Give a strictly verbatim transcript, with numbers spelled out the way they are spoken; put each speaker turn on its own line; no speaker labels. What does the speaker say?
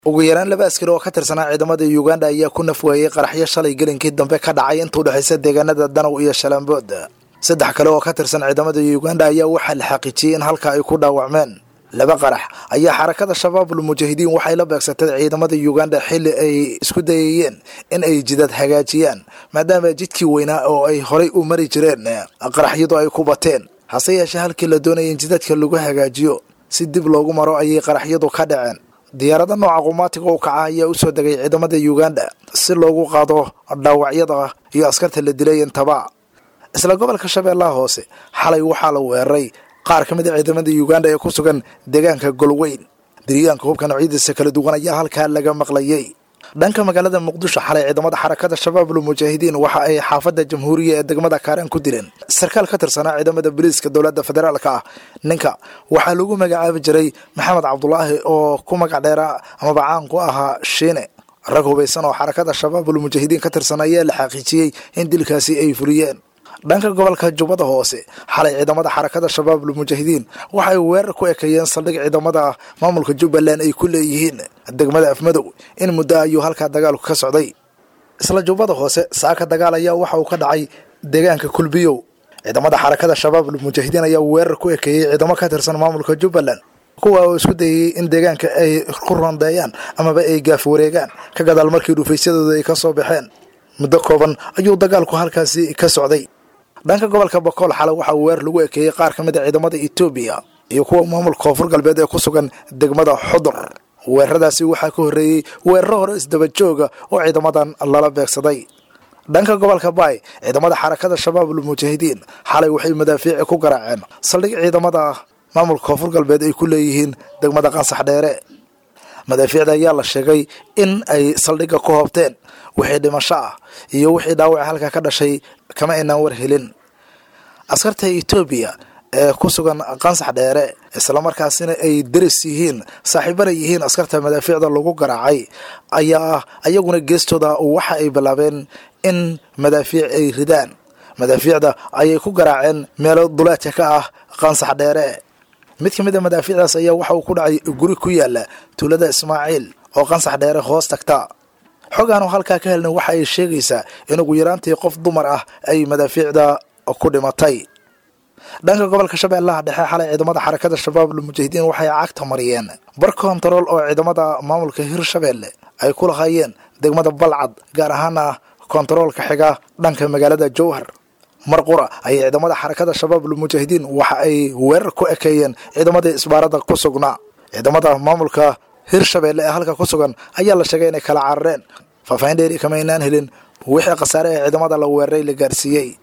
ugu yaraan laba askari oo ka tirsanaa ciidamada Uganda ayaa ku nafweeyay qaraxyo shalay gelinkii dambe ka dhacay inta u dhaxaysa deegaanada Danow iyo Shalambood. saddex kale oo ka tirsan ciidamada Uganda ayaa waxa la xaqiijiyay in halka ay ku dhaawacmeen. laba qarax ayaa xarakada Shabaabul Mujaahidiin waxay la beegsatay ciidamada Uganda xilli ay isku dayayeen in ay jidad hagaajiyaan maadaama jidkii weynaa oo ay horay u mari jireen qaraxyadu ay ku bateen. hase yeeshee halkii la doonayay in jidadka lagu hagaajiyo si dib loogu maro ayay qaraxyadu ka dhaceen. diyaarada nooca qumaatiga oo kaca ayaa u soo degay ciidamada Uganda si loogu qaado dhaawacyada iyo askarta la dilay intaba. isla gobolka Shabeellaha Hoose xalay waxaa la weeraray qaar ka mid ah ciidamada Uganda ee ku sugan deegaanka Golweyn. diriyaanka hubka noocyadiisa kala duwan ayaa halkaa laga maqlayay. dhanka magaalada Muqdisho xalay ciidamada xarakada Shabaabul Mujaahidiin waxa ay xaafada Jamhuuriga ee degmada Kaaran ku dileen sarkaal ka tirsanaa ciidamada booliiska dowladda federaalka ah. ninka waxaa lagu magacaabi jiray Maxamed Cabdullaahi oo ku magac dheera ama bacaan ku ahaa Shiine. rag hubeysan oo xarakada Shabaabul Mujaahidiin ka tirsan ayaa la xaqiijiyay in dilkaasi ay fuliyeen. dhanka gobolka Jubbada Hoose xalay ciidamada xarakada Shabaabul Mujaahidiin waxay weerar ku ekeeyeen saldhig ciidamada maamulka Jubbaland ay ku leeyihiin degmada Afmadow in muddo ayuu halka dagaalku ka socday. isla Jubbada Hoose saaka dagaal ayaa waxa uu ka dhacay deegaanka Kulbiyow. ciidamada xarakada Shabaabul Mujaahidiin ayaa weerar ku ekeeyay ciidamo ka tirsan maamulka Jubbaland kuwa oo isku dayay in deegaanka ay ku rondeeyaan ama ay gaaf wareegaan ka gadaal markii dhufaysadooda ay ka soo baxeen. muddo kooban ayuu dagaalku halkaasi ka socday. dhanka gobolka Boqol xalay waxa uu weer lagu ekeeyay qaar ka mid ah ciidamada Itoobiya iyo kuwa maamulka Koonfur Galbeed ee ku sugan degmada Xudur. weeraradaasi waxaa ka horeeyay weeraro hore isdaba jooga oo ciidamadan lala beegsaday. dhanka gobolka Baay ciidamada xarakada Shabaabul Mujaahidiin xalay waxay madaafiic ku garaaceen saldhig ciidamada maamulka Koonfur Galbeed ay ku leeyihiin degmada Qansax Dheere. madaafiicda ayaa la sheegay in ay saldhiga ku hoobteen wixii dhimasho ah iyo wixii dhaawac halka ka dhashay kama inaan war helin. askarta Itoobiya ee ku sugan Qansax Dheere isla markaasina ay daris yihiin saaxiibada yihiin askarta madaafiicda lagu garaacay ayaa ayaguna geestooda waxa ay bilaabeen in madaafiic ay ridaan. madaafiicda ayay ku garaaceen meelo duleedka ka ah Qansax Dheere. mid ka mid ah madaafiicdaas ayaa waxa uu ku dhacay guri ku yaala tuulada Ismaaciil oo Qansax Dheere hoos tagta. xogaan oo halka ka helnay waxa ay sheegaysaa in ugu yaraantii qof dumar ah ay madaafiicda ku dhimatay. dhanka gobolka Shabeellaha Dhexe xalay ciidamada xarakada Shabaabul Mujaahidiin waxay cagta mariyeen bar control oo ciidamada maamulka Hirshabeelle ay ku lahaayeen degmada Balcad gaar ahaan controlka xiga dhanka magaalada Jowhar. marqura ay ciidamada xarakada Shabaabul Mujaahidiin waxa ay weerar ku ekeeyeen ciidamada isbaarada ku sugnaa. ciidamada maamulka Hirshabeelle ee halka ku sugan ayaa la sheegay inay kala carareen. faafayn dheeri kama inaan helin wixii khasaare ee ciidamada la weeraray la gaarsiiyay.